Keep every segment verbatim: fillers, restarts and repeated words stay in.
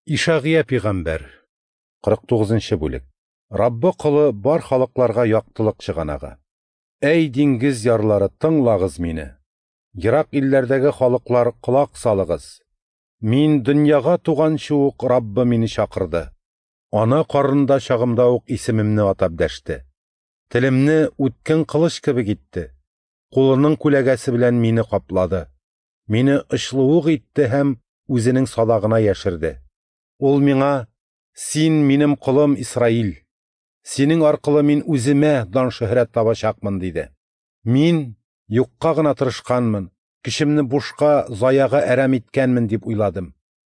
Ишағия пейғамбар. кырык тугызынчы бүлек. Раббы кылы бар халыкларга яктылык чыганагы. Әй диңгез ярлары, тыңлагыз мине. Ерак илләрдәге халыклар, кулак салыгыз. Мин дөньяга туганчы ук Раббы мине чакырды. Ана карында чагымда ук исемемне атап дәште. Телемне үткен кылыч кебек итте. Кулының күләгәсе белән мине каплады. Мине ычлуук итте һәм үзенең садагына яшерде. Ул миңа: син минем кулым Исраил. Синең аркылы мин үземә дан шөһрәт табачакмын диде. Мин юкка гына тырышканмын, кешемне бушка, заяга әрәм иткәнмен дип уйладым.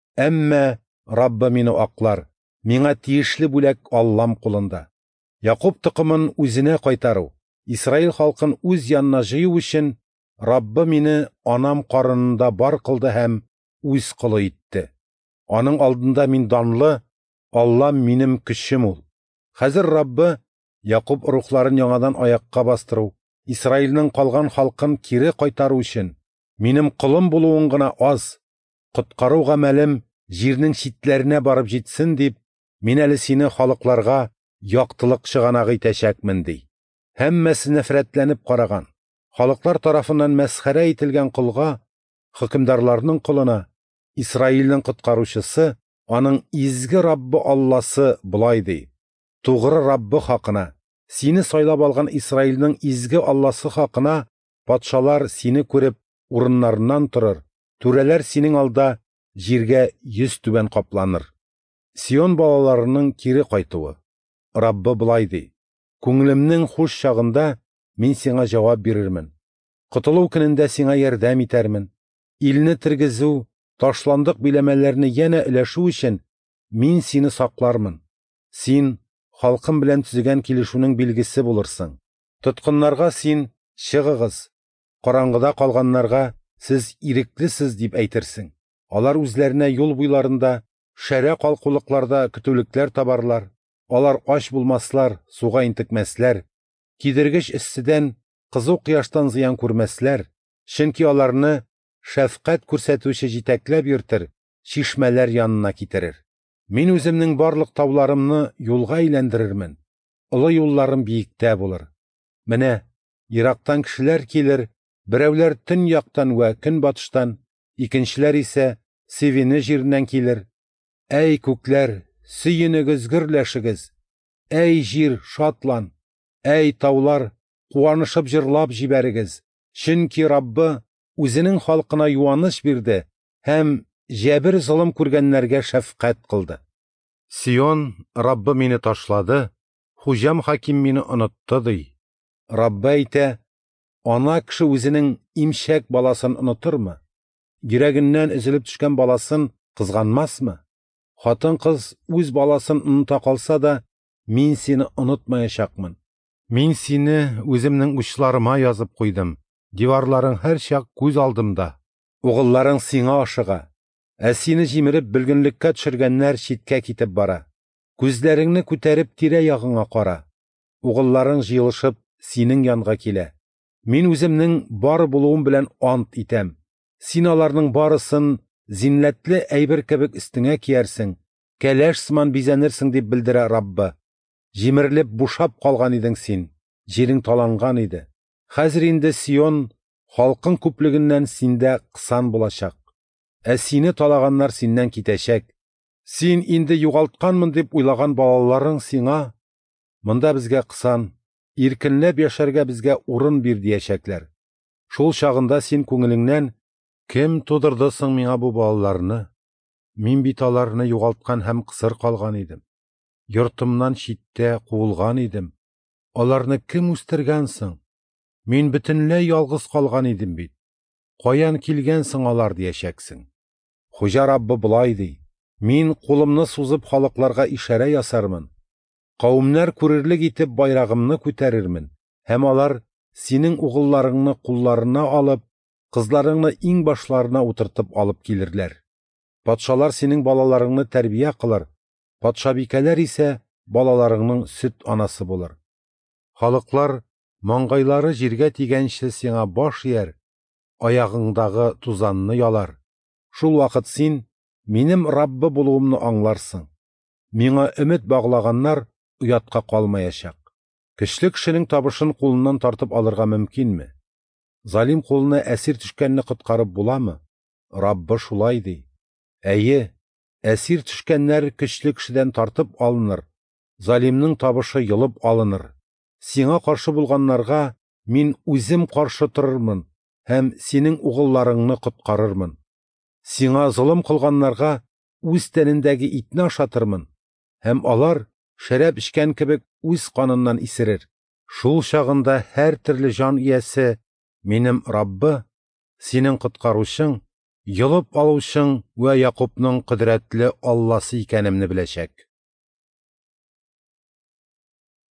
Әмма Раббы мине аклар. Миңа тиешле бүләк Аллам кулында. Якуб тукымын үзенә кайтару, Исраил халкын үз янына җыю өчен Раббы мине анам карынында бар кылды һәм үз кулы итте. Аның алдында мин данлы, Аллам минем көчем ул. Хәзер Раббы Якуб рухларын яңадан аякка бастыру, Исраилнең калган халкын кире кайтару өчен минем кулым булуың гына аз. Коткару гамәлем җирнең читләренә барып җитсен дип, мин әле сине халыкларга яктылык чыганагы итәчәкмен ди. Һәммәсе нәфрәтләнеп караган, халыклар тарафыннан мәсхәрә ителгән кулга, хөкемдарларның кулына, Исраилнең коткаручысы, аның изге Раббы Алласы булай ди. Тугры Раббы хакына, сине сайлап алган Исраилнең изге Алласы хакына, патшалар сине күреп урыннарыннан торыр, түрәләр синең алда җиргә йөз түбән капланыр. Сион балаларының кире кайтуы. Раббы булай ди: күңелемнең хуш чагында мин сиңа җавап бирермен. Котылу көнендә сиңа ярдәм итәрмен. Илне тергезү, ташландык биләмәләрне янә өләшү өчен мин сине саклармын. Син халкым белән төзегән килешүнең билгесе булырсың. Тоткыннарга син: чыгыгыз. Караңгыда калганнарга: сез иреклесез дип әйтерсең. Алар үзләренә юл буйларында, шәрә калкулыкларда көтүлекләр табарлар. Алар ач булмаслар, суга интекмәсләр, кидергеч эсседән, кызу кыяштан зыян күрмәсләр, чөнки аларны шәфкать күрсәтүче җитәкләп йөртер, чишмәләр янына китерер. Мин үземнең барлык тауларымны юлга әйләндерермен. Олы юлларым биектә булыр. Менә ерактан кешеләр килер, берәүләр төн яктан вә көнбатыштан, икенчеләр исә Севине җиреннән килер. Әй күкләр, сөенегез, гөрләшегез. Әй җир, шатлан. Әй таулар, куанышып җырлап җибәрегез. Чөнки Раббы үзенең халкына юаныч бирде һәм җәбер золым күргәннәргә шәфкать кылды. Сион, Раббы мине ташлады, хуҗам хаким мине онытты ди. Раббы әйтә: ана кеше үзенең имчәк баласын онытырмы? Йөрәгеннән өзелеп төшкән баласын кызганмасмы? Хатын-кыз үз баласын оныта калса да, мин сине онытмаячакмын. Мин сине үземнең учларыма язып куйдым. Диварларың һәр чак күз алдымда. Угылларың сиңа ашыга. Ә сине җимереп белгенлеккә төшергәннәр читкә китеп бара. Күзләреңне күтәреп тирә-ягыңа кара. Угылларың җыелышып синең янга килә. Мин үземнең бар булуым белән ант итәм. Син аларның барысын зиннәтле әйбер кебек өстеңә киярсең, кәләш сыман бизәнерсең дип белдерә Раббы. Җимерелеп бушап калган идең син, җирең таланган иде. Хәзер инде Сион халкың күплегеннән синдә кысан булачак. Ә сине талаганнар синнән китәчәк. Син инде югалтканмын дип уйлаган балаларың сиңа: монда безгә кысан, иркенләп яшәргә безгә урын бир диячәкләр. Шул чагында син күңелеңнән: кем тудырды соң миңа бу балаларны? Мин бит аларны югалткан һәм кысыр калган идем. Йортымнан читтә куылган идем. Аларны кем үстергән соң? Мин бөтенләй ялгыз калган идем бит. Каян килгән соң алар диячәксең. Хуҗа Раббы булай ди: мин кулымны сузып халыкларга ишарә ясармын. Кавымнар күрерлек итеп байрагымны күтәрермен, һәм алар синең угылларыңны кулларына алып, кызларыңны иң башларына утыртып алып килерләр. Патшалар синең балаларыңны тәрбия кылыр, патшабикәләр исә балаларыңның сөт анасы булыр. Халыклар маңгайлары җиргә тигәнче сиңа баш ияр, аягыңдагы тузанны ялар. Шул вакыт син минем Раббы булуымны аңларсың. Миңа өмет баглаганнар уятка калмаячак. Көчле кешенең табышын кулыннан тартып алырга мөмкинме? Залим кулына әсир төшкәнне коткарып буламы? Раббы шулай ди. Әйе, әсир төшкәннәр көчле кешедән тартып алыныр, залимның табышы йылып алыныр. Сиңа каршы булганнарга мин үзем каршы торырмын һәм синең угылларыңны коткарырмын. Сиңа золым кылганнарга үз тәнендәге итне ашатырмын, һәм алар шәраб эчкән кебек үз каныннан исерер. Шул чагында һәр төрле җан иясе минем Раббы, синең коткаручың, йылып алучың вә Якубның кодрәтле Алласы икәнемне беләчәк.